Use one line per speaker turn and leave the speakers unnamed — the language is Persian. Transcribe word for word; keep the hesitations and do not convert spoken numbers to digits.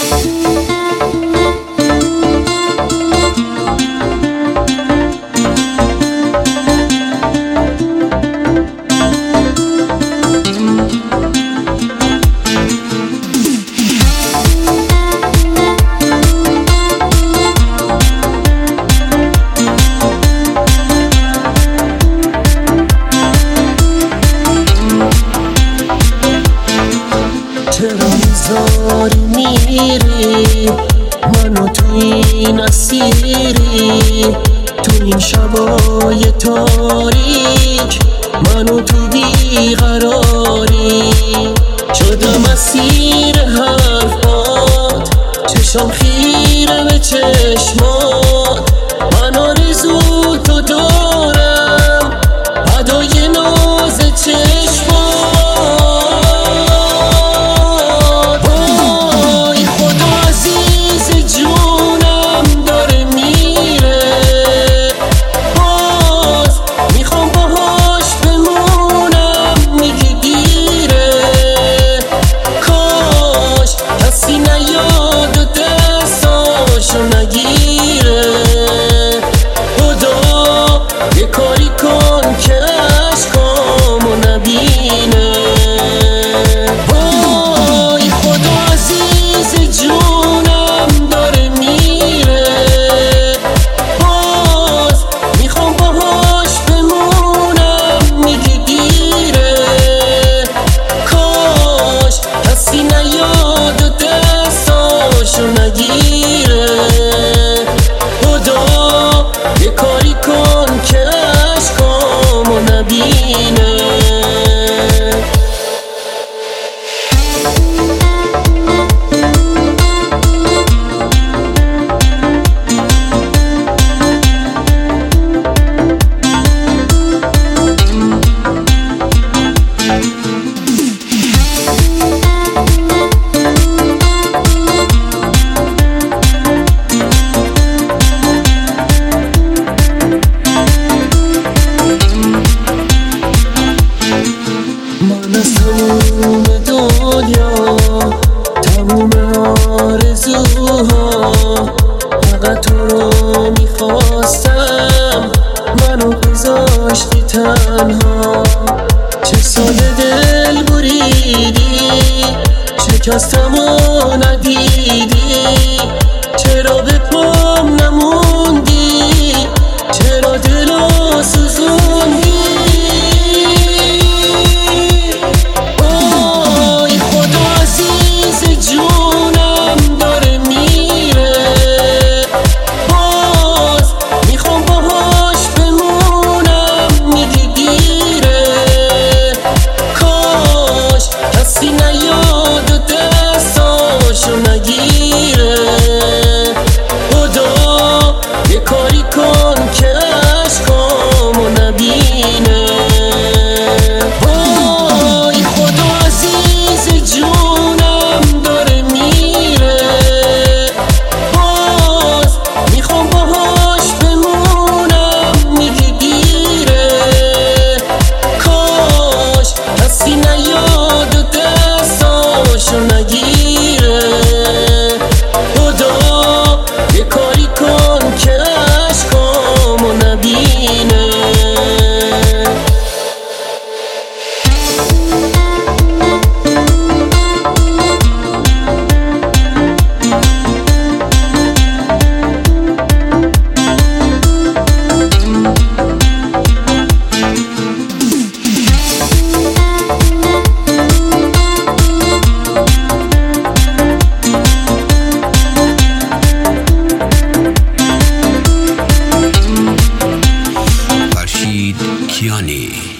چرا میذاری میری منو تو این اسیری، تو این شبای تاریک منو تو بیقراری، شدم اسیر حرفات، چشم خیره به چشمات، من آرزو تو دارم ادای ناز چشمات. تموم دنیا تموم آرزوها فقط تو رو میخواستم، منو گذاشتی تنها، چه ساده دل بریدی، شکستم و ندیدی، چرا به پام نموندی، چرا دلو سوزوندی.
Kiani.